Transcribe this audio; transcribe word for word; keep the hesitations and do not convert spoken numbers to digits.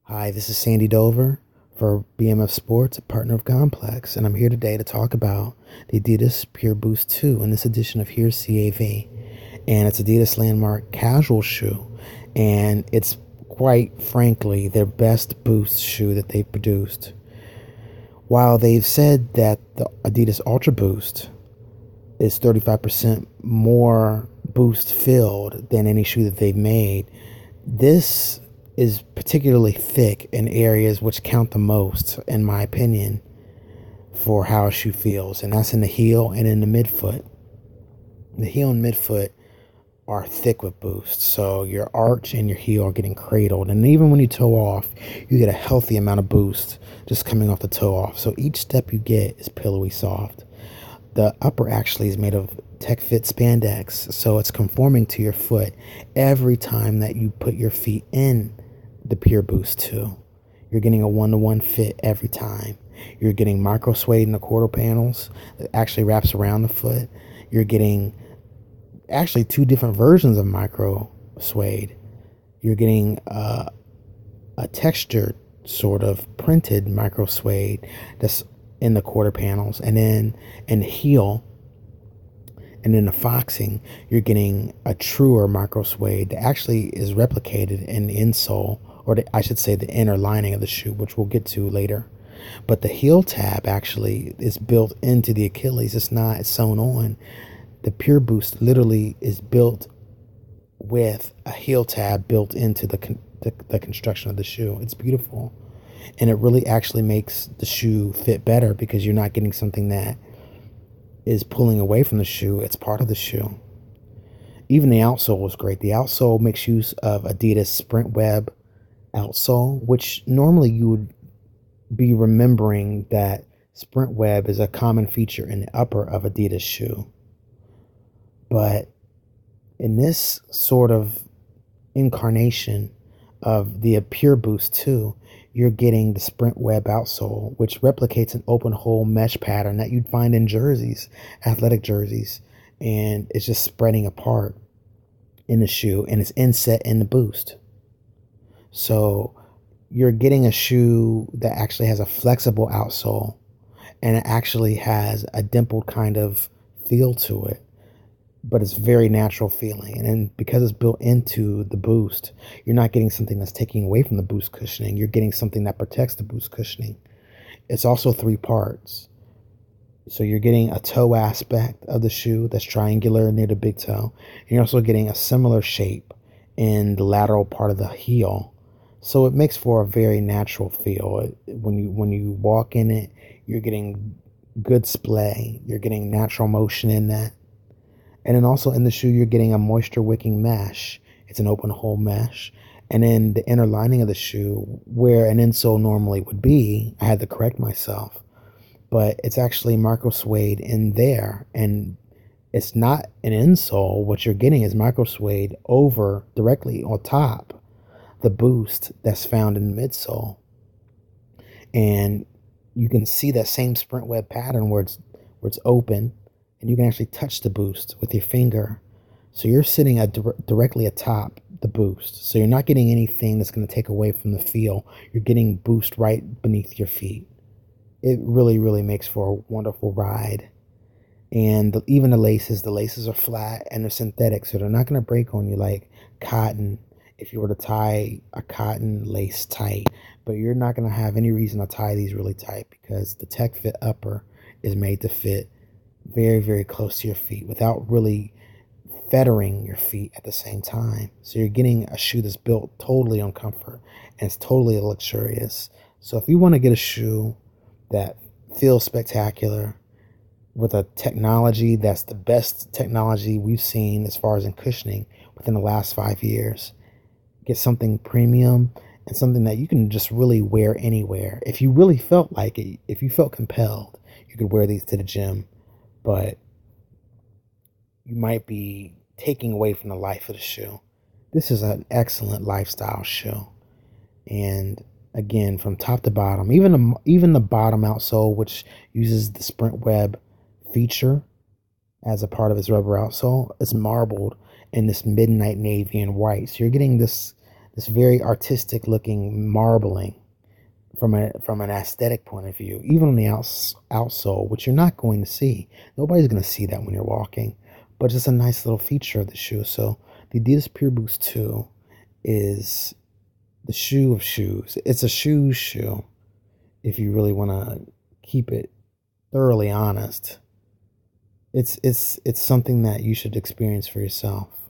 Hi, this is Sandy Dover for B M F Sports, a partner of Complex, and I'm here today to talk about the Adidas Pure Boost two in this edition of Here's C A V. And it's Adidas Landmark casual shoe, and it's quite frankly their best Boost shoe that they've produced. While they've said that the Adidas Ultra Boost is thirty-five percent more boost filled than any shoe that they've made, this is particularly thick in areas which count the most, in my opinion, for how a shoe feels, and that's in the heel and in the midfoot. The heel and midfoot are thick with boost, so your arch and your heel are getting cradled, and even when you toe off, you get a healthy amount of boost just coming off the toe off. So each step you get is pillowy soft. The upper actually is made of Tech Fit spandex, so it's conforming to your foot every time that you put your feet in the Pure Boost two. You're getting a one-to-one fit every time. You're getting micro suede in the quarter panels that actually wraps around the foot. You're getting actually two different versions of micro suede. You're getting uh, a textured sort of printed micro suede that's in the quarter panels, and then in the heel and in the foxing, you're getting a truer micro suede that actually is replicated in the insole, or the, I should say the inner lining of the shoe, which we'll get to later. But the heel tab actually is built into the Achilles. It's not it's sewn on. The Pure Boost literally is built with a heel tab built into the, con- the, the construction of the shoe. It's beautiful. And it really actually makes the shoe fit better because you're not getting something that is pulling away from the shoe. It's part of the shoe. Even the outsole is great. The outsole makes use of Adidas Sprint Web outsole, which normally you would be remembering that Sprint Web is a common feature in the upper of Adidas shoe. But in this sort of incarnation of the Pure Boost two, you're getting the Sprint Web outsole, which replicates an open hole mesh pattern that you'd find in jerseys, athletic jerseys, and it's just spreading apart in the shoe, and it's inset in the Boost. So you're getting a shoe that actually has a flexible outsole, and it actually has a dimpled kind of feel to it, but it's very natural feeling. And then because it's built into the Boost, you're not getting something that's taking away from the Boost cushioning. You're getting something that protects the Boost cushioning. It's also three parts. So you're getting a toe aspect of the shoe that's triangular near the big toe. And you're also getting a similar shape in the lateral part of the heel. So it makes for a very natural feel. When you when you walk in it, you're getting good splay. You're getting natural motion in that. And then also in the shoe, you're getting a moisture wicking mesh. It's an open hole mesh. And then the inner lining of the shoe, where an insole normally would be, I had to correct myself, but it's actually micro suede in there. And it's not an insole. What you're getting is micro suede over directly on top the Boost that's found in the midsole. And you can see that same Sprint Web pattern where it's, where it's open, and you can actually touch the Boost with your finger. So you're sitting at directly atop the Boost. So you're not getting anything that's going to take away from the feel. You're getting Boost right beneath your feet. It really, really makes for a wonderful ride. And the, even the laces, the laces are flat and they're synthetic, so they're not going to break on you like cotton if you were to tie a cotton lace tight. But you're not going to have any reason to tie these really tight because the Tech Fit upper is made to fit very, very close to your feet without really fettering your feet at the same time. So you're getting a shoe that's built totally on comfort and it's totally luxurious. So if you want to get a shoe that feels spectacular with a technology that's the best technology we've seen as far as in cushioning within the last five years, get something premium and something that you can just really wear anywhere. If you really felt like it, if you felt compelled, you could wear these to the gym. But you might be taking away from the life of the shoe. This is an excellent lifestyle shoe. And again, from top to bottom, even the, even the bottom outsole, which uses the Sprint Web feature as a part of its rubber outsole, is marbled in this midnight navy and white. So you're getting this this very artistic looking marbling from a from an aesthetic point of view, even on the outs, outsole, which you're not going to see. Nobody's going to see that when you're walking, but it's a nice little feature of the shoe. So the Adidas Pure Boost two is the shoe of shoes. It's a shoe shoe if you really want to keep it thoroughly honest. It's it's it's something that you should experience for yourself.